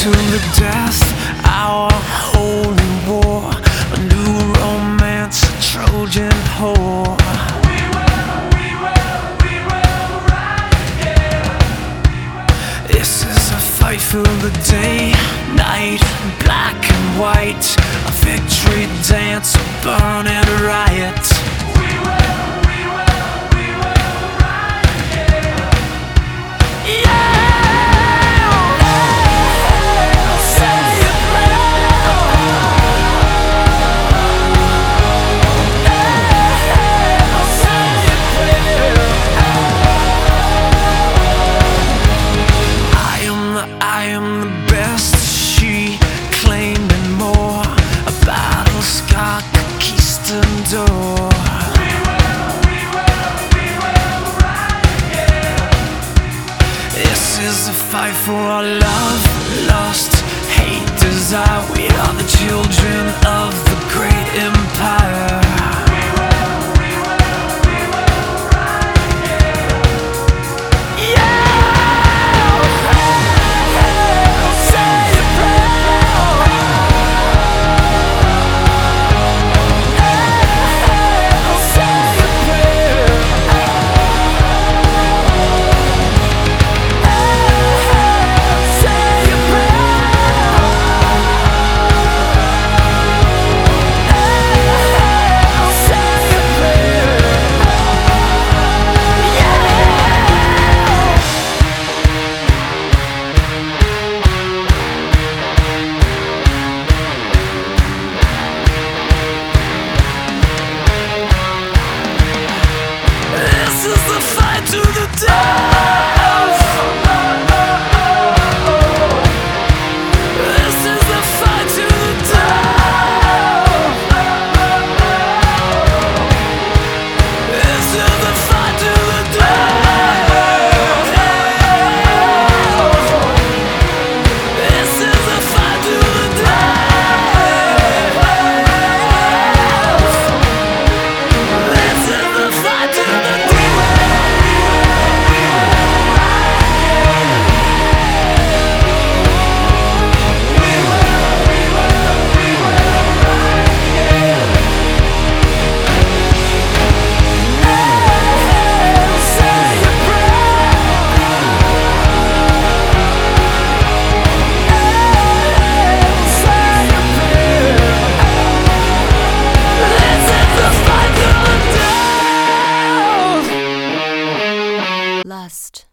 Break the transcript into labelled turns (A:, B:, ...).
A: to the death, our holy war, a new romance, a Trojan whore. This is a fight for the day, night, black and white, a victory dance, a burning riot. I am the best, she claimed and more, a battle-scar conquistador. This is a fight for our love, lust, hate, desire. We are the children of the great empire. To the death. This is the fight to the death. This is the fight to the death. This is the fight to the death. This is the fight to the death.
B: Lust.